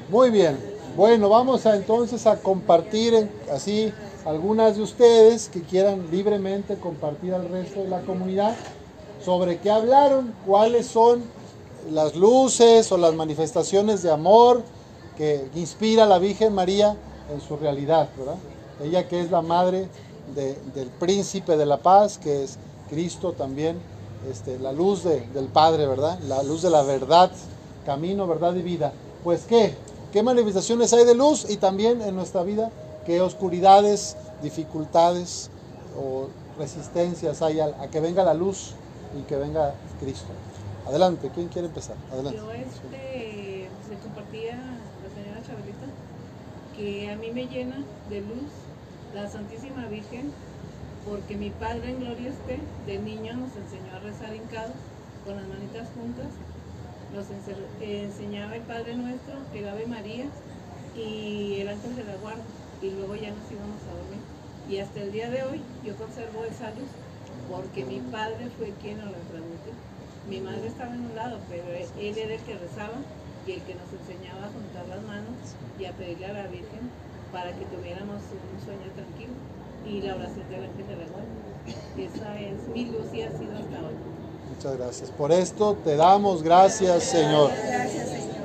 Muy bien. Bueno, vamos a entonces a compartir así algunas de ustedes que quieran libremente compartir al resto de la comunidad sobre qué hablaron, cuáles son las luces o las manifestaciones de amor que inspira la Virgen María en su realidad, ¿verdad? Ella que es la madre del príncipe de la paz, que es Cristo también, la luz del Padre, ¿verdad? La luz de la verdad, camino, verdad y vida. Pues ¿qué manifestaciones hay de luz? Y también en nuestra vida, ¿qué oscuridades, dificultades o resistencias hay a que venga la luz y que venga Cristo? Adelante, ¿quién quiere empezar? Adelante. Yo le compartía a la señora Chabelita que a mí me llena de luz la Santísima Virgen, porque mi padre en gloria esté, de niño nos enseñó a rezar hincados con las manitas juntas, nos enseñaba el Padre Nuestro, el Ave María y el Ángel de la Guarda, y luego ya nos íbamos a dormir. Y hasta el día de hoy yo conservo esa luz, porque mi padre fue quien nos la transmitió. Mi madre estaba en un lado, pero él era el que rezaba y el que nos enseñaba a juntar las manos y a pedirle a la Virgen para que tuviéramos un sueño tranquilo, y la oración del Ángel de la Guarda. Esa es mi luz y ha sido hasta hoy. Muchas gracias. Por esto te damos gracias, Señor. Gracias, Señor.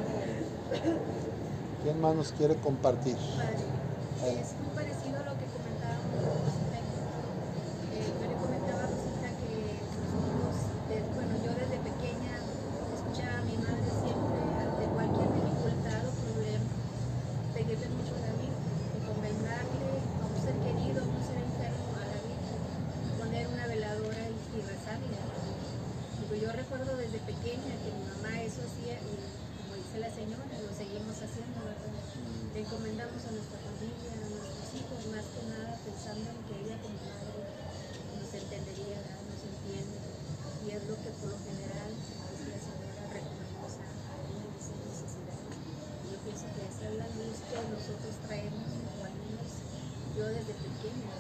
¿Quién más nos quiere compartir? Padre, es muy parecido a lo que comentábamos de Rosita. Yo le comentaba a Rosita que nosotros, bueno, yo desde pequeña escuchaba a mi madre siempre ante cualquier dificultad o problema, pedirle mucho a la Virgen, encomendarle a un ser querido, a un ser enfermo, a la Virgen, poner una veladora y rezarle a la Virgen. Digo, yo recuerdo desde pequeña que mi mamá eso hacía, y como dice la señora, lo seguimos haciendo, ¿verdad? Le encomendamos a nuestra familia, a nuestros hijos, más que nada pensando en que ella como madre nos entendería, nos entiende, y es lo que por lo general, como dice la señora, recomendamos a alguien de sus necesidades. Y yo pienso que esa es la luz que nosotros traemos, o al menos yo desde pequeña.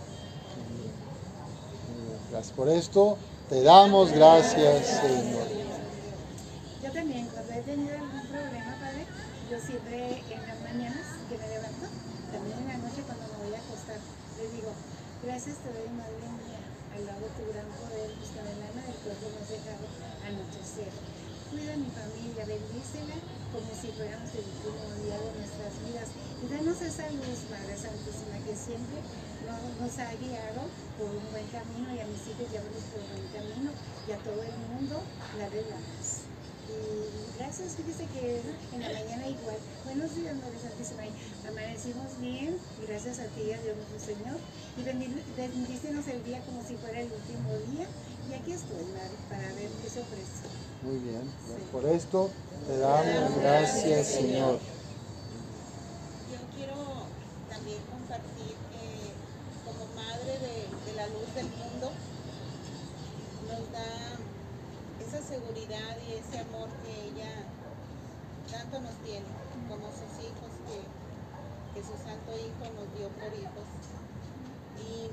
Gracias por esto. Te damos gracias, Señor. Yo también, cuando he tenido algún problema, Padre, yo siempre en las mañanas que me levanto, también en la noche cuando me voy a acostar, les digo, gracias te doy, Madre mía, al lado de tu gran poder, pues con el alma del cuerpo nos has dejado anochecer. Cuida a mi familia, bendícela como si fuéramos el último día de nuestras vidas. Y danos esa luz, Madre Santísima, que siempre nos ha guiado por un buen camino, y a mis hijos llevarlos por un buen camino, y a todo el mundo darle la paz. Y gracias, fíjese que en la mañana igual. Buenos días, Madre Santísima. Amanecimos bien, gracias a ti, a Dios nuestro Señor. Y bendícenos el día como si fuera el último día. Y aquí estoy, Madre, para ver qué se ofrece. Muy bien. Por esto te damos gracias, Señor. Yo quiero también compartir que como madre de la luz del mundo, nos da esa seguridad y ese amor que ella tanto nos tiene, como sus hijos, que su santo hijo nos dio por hijos. Y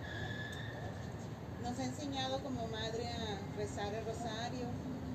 nos ha enseñado como madre a rezar el rosario,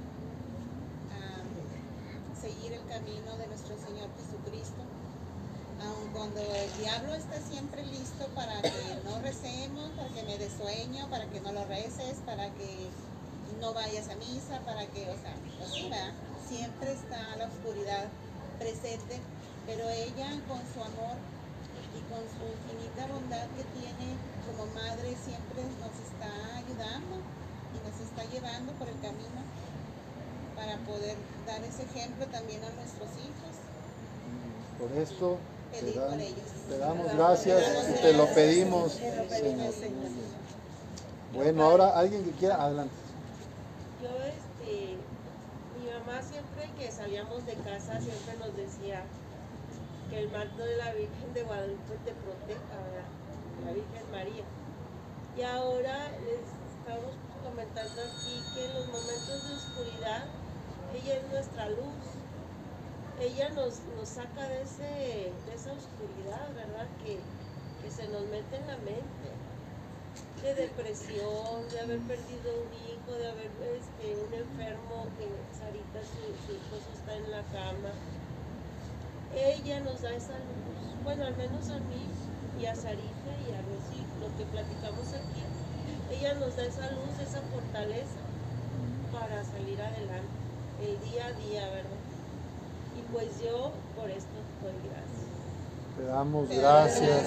a seguir el camino de nuestro Señor Jesucristo, aun cuando el diablo está siempre listo para que no recemos, para que me dé sueño, para que no lo reces, para que no vayas a misa, para que, o sea, pues, ¿verdad? Siempre está la oscuridad presente, pero ella con su amor y con su infinita bondad que tiene como madre siempre nos está ayudando y nos está llevando por el camino para poder dar ese ejemplo también a nuestros hijos. Por esto Pedir por ellos. te damos gracias y te lo pedimos, Señor. Bueno, ahora alguien que quiera, adelante. Yo, mi mamá siempre que salíamos de casa siempre nos decía que el manto de la Virgen de Guadalupe te proteja, ¿verdad? La Virgen María. Y ahora les estamos comentando aquí que en los momentos de oscuridad ella es nuestra luz. Ella nos saca de esa oscuridad, ¿verdad? Que se nos mete en la mente, de depresión, de haber perdido un hijo, de haber un enfermo, que Sarita, su esposo está en la cama. ella nos da esa luz. Bueno, al menos a mí y a Sarita y a Rosy, lo que platicamos aquí, ella nos da esa luz, esa fortaleza para salir adelante, el día a día, ¿verdad? Y pues yo por esto doy gracias. Te damos gracias.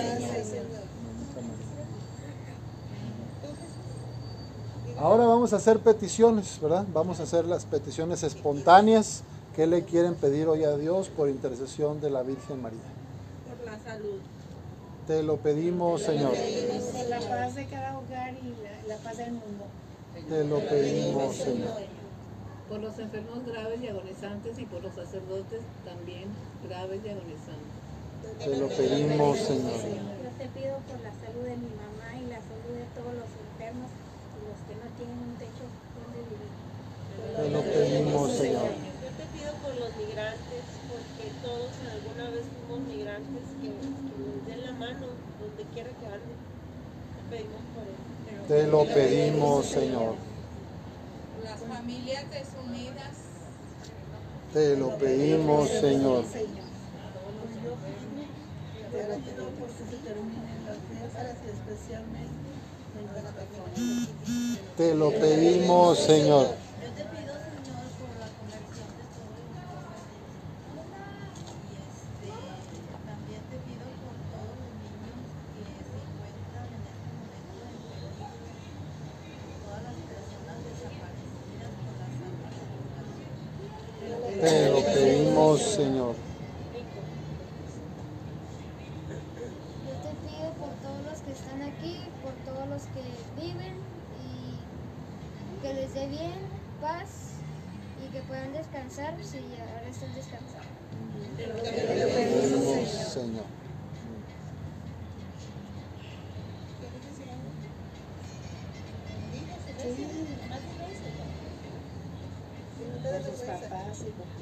Ahora vamos a hacer peticiones, ¿verdad? Vamos a hacer las peticiones espontáneas. ¿Qué le quieren pedir hoy a Dios por intercesión de la Virgen María? Por la salud. Te lo pedimos, Señor. Por la paz de cada hogar y la paz del mundo. Te lo pedimos, Señor. Por los enfermos graves y agonizantes y por los sacerdotes también graves y agonizantes. Te lo pedimos, Señor. Yo te pido por la salud de mi mamá y la salud de todos los enfermos y los que no tienen un techo donde vivir. Te lo pedimos, Señor. Yo te pido por los migrantes, porque todos alguna vez fuimos migrantes, que nos den la mano donde quiera que anden. Te pedimos por eso. Te lo pedimos, Señor. Las familias desunidas. Te lo pedimos, Señor. Te lo pido por que se terminen las fiestas y especialmente en las personas. Te lo pedimos, Señor. Yo te pido, Señor, por la conversión de todos los jóvenes y también te pido por todos los niños que se encuentran en este momento en peligro, todas las personas desaparecidas por las almas de purgatorio. Te lo pedimos, Señor. Yo te pido por todos los que están aquí, por todos los que viven y que les dé bien, paz y que puedan descansar si ahora están descansando. Te lo pedimos, Señor. Por sus papás y por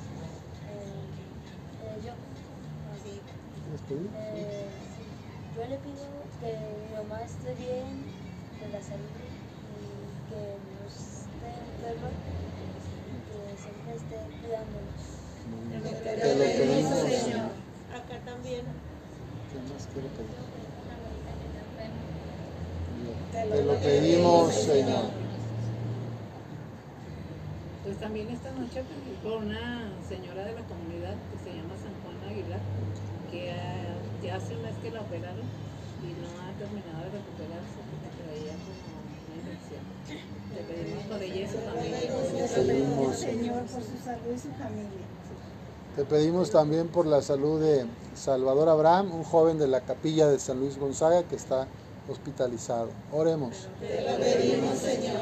¿Les pedí? yo le pido que mi mamá esté bien, de la salud y que no esté enferma y que siempre esté cuidándonos. Te lo pedimos, Señor. Acá también. ¿Qué más quiere pedir? Te lo pedimos, Señor. Pues también esta noche pedí por una señora de la comunidad que se llama San Juan Aguilar, que ya hace un mes que la operaron y no ha terminado de recuperarse porque traía como una infección. Le pedimos por ella y su familia. Te pedimos, Señor, por su salud y su familia. Te pedimos también por la salud de Salvador Abraham, un joven de la capilla de San Luis Gonzaga que está hospitalizado. Oremos. Te lo pedimos, Señor.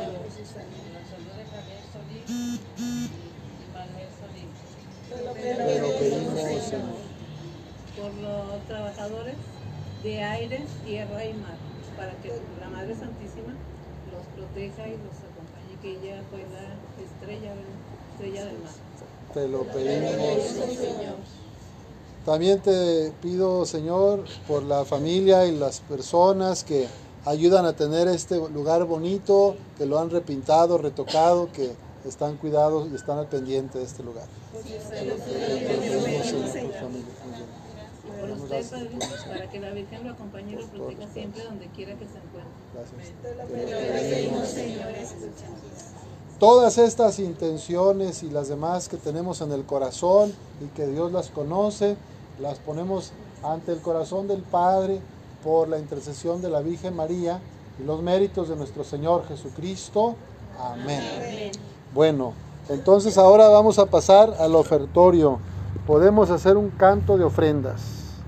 Te lo pedimos, Señor. Por los trabajadores de aire, tierra y mar, para que la Madre Santísima los proteja y los acompañe, que ella fue la estrella del mar. Te lo pedimos, Señor. También te pido, Señor, por la familia y las personas que ayudan a tener este lugar bonito, que lo han repintado, retocado, que están cuidados y están al pendiente de este lugar. Te lo pedimos, Señor, por familia. Y por usted, Padre, para que la Virgen lo acompañe y lo proteja siempre donde quiera que se encuentre. Gracias. Te lo pedimos, Señor. Escúchanos. Todas estas intenciones y las demás que tenemos en el corazón y que Dios las conoce, las ponemos ante el corazón del Padre por la intercesión de la Virgen María y los méritos de nuestro Señor Jesucristo. Amén. Bueno, entonces ahora vamos a pasar al ofertorio. Podemos hacer un canto de ofrendas.